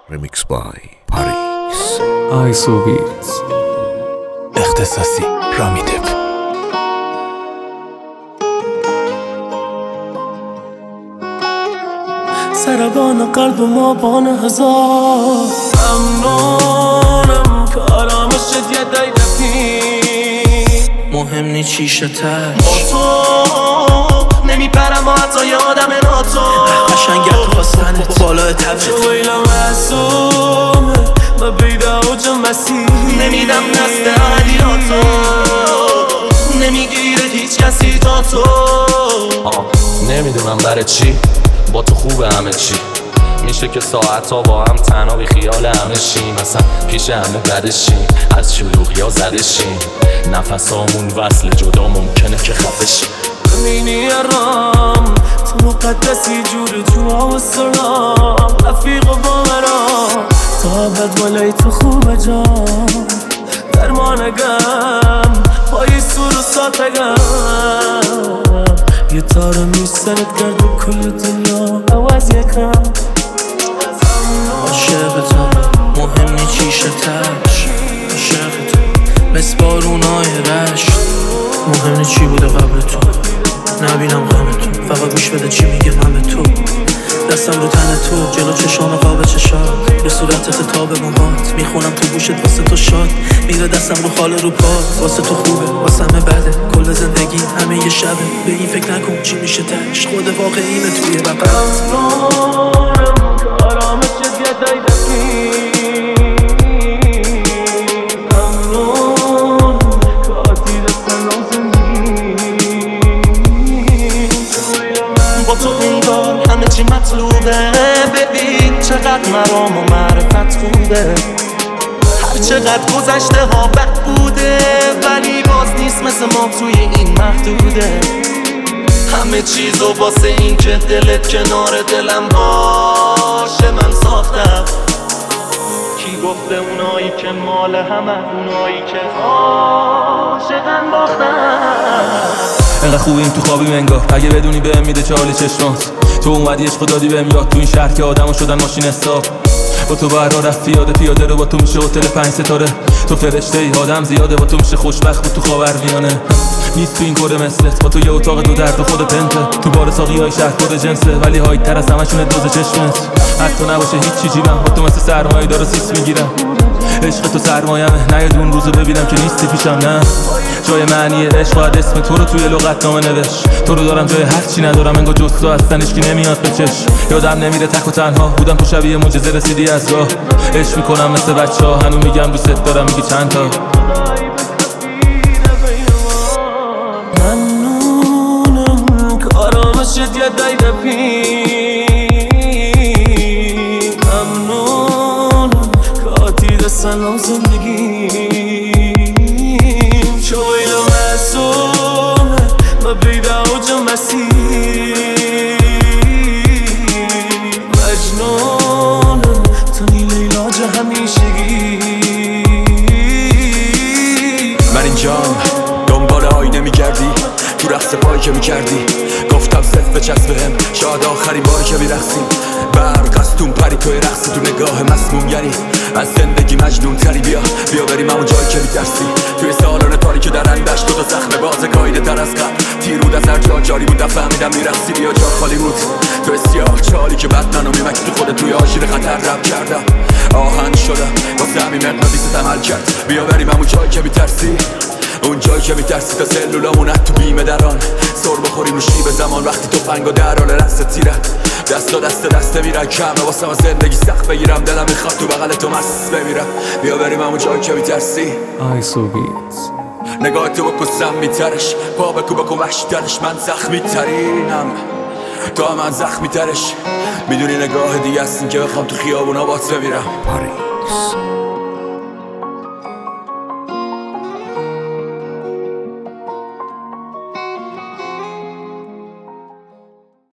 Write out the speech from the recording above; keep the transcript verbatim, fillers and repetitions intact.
Remix by Paris. آیسو بیتز اختصاصی رامی دپ. سربان قلب ما بان هزار ممنونم که آرامش یه دای دفی مهم نی چیشه تش با تو نمیپرم و حتی یادم ناتو قشنگت تو خواستنت بالای تبت چه ویلا معصومه ما بیده اوج مسیح نمیدم نسته علیاتو نمیگیره هیچ کسی تا تو نمیدونم برای چی با تو خوبه همه چی میشه که ساعت ها با هم تنها بی خیال همه شیم مثلا پیش همه بده شیم از شلوغی ها زده شیم نفس هامون وصل جدا ممکنه که خفه شیم امینی رام تو مقدسی جور جوا و سلام رفیق و با مرام تا بد بالای تو خوبه جام درمانگم پای سور و ساتگم یه تاره میسرت کرد و کل دنیا عوض یکم عاشقتم مهم نی چیشه تش عاشقتم مثل بارونای رشت مهم نی چی بوده قبل تو نبینم غم تو فقط گوش بده چی میگه من تو دستم رو تن تو جلو چشام قاب چشات به صورت خطاب موهات میخونم تو گوشت واسه تو شاد میره دستم رو خاله رو پات واسه تو خوبه واسه همه بده کل زندگی همه یه شبه به این فکر نکن چی میشه تش خود واقعیمه توی بقیت ممنونم که آرامش یه دای دفی ممنون که آتی دستم زندگی با تو انگار همه چی مطلوبه ببین چقدر مرام و معرفت خوبه هر چقدر گذشته ها بد بوده ولی باز نیست مثل ما توی این محدوده همه چیزو واسه این که دلت کنار دلم باشه من ساختم کی گفته اونایی که مال همه اونایی که عاشقن باختن انقدر خوبیم تو خوابیم انگار اگه بدونی بهم میده چالی چشمات تو اومدی عشق دادی بهم یاد تو این شهر که آدمو شدن ماشین حساب با تو برا رفت پیاده پیاده رو با تو میشه هتل پنج ستاره تو فرشته ای آدم زیاده با تو میشه خوشبخت بود تو خاورمیانه نیست تو این کره مثلت با تو یه اتاق دو در دو خود پنته تو بار ساقی های شهر کد جنسه ولی هایت تر از همشونه دوز چشمت از تو نباشه هیچ چی جیبم با تو مثل سرمایه داره سیس میگیرم عشق تو سرمایمه نه یه دون روزو ببینم که نیستی پیشم نه جای معنی عشق باید اسم تو رو توی لغتنامه نوشت تو رو دارم جای هر چی ندارم انگار جز تو هستن اشکی نمیاد به چش یادم نمیره تک و تنها بودم تو شبیه معجزه رسیدی از راه عشق میکنم مثل بچه ها هنو میگم دوست دارم میگی چند تا ممنونم که آرامشت یه دای دپی ممنونم که آتی دستن زندگی شویل و معصومه ما بیده اوج مسیح مجنونم تو نیل ایلاج همیشگی من اینجام دنبال آینه میگردی تو رقص پایی که میکردی گفتم صرف بچسب بهم شاید آخرین باری که میرقصیم برق از تون پری توی رقصی تو نگاه مسموم یعنی از زندگی مجنون تری بیا بیا بریم همون جایی که میترسی توی سالن تاریک در اندش دو تا زخم باز گایده تر از قبل تیرود از هر جا جاری بود فهمیدم میرقصی بیا جا خالی بود تو سیاه چالی که بد منو میمکی تو خود توی آژیر خطر رب کردم آهن شدم واسه همین مقناطیست عمل کرد بیا بریم همون جایی که میترسی اون جایی که میترسی تا سلولامونت تو بیمه دران سر بخوریم رو شیب زمان وقتی تو فنگا در حال رقص تیرت دست و دست دسته میرن کمه واسه من زندگی سخت بگیرم دلم میخواد تو بغل تو مست بمیرم بیا بریم همون جایی که میترسی آیسو بیتز نگاه تو بکسم میترش پا بکو بکن وحشی ترش من زخمی ترینم تو هم من زخمی ترش میدونی نگاه دیگه هستین که بخوام تو خیابونا بات بمیرم Paris.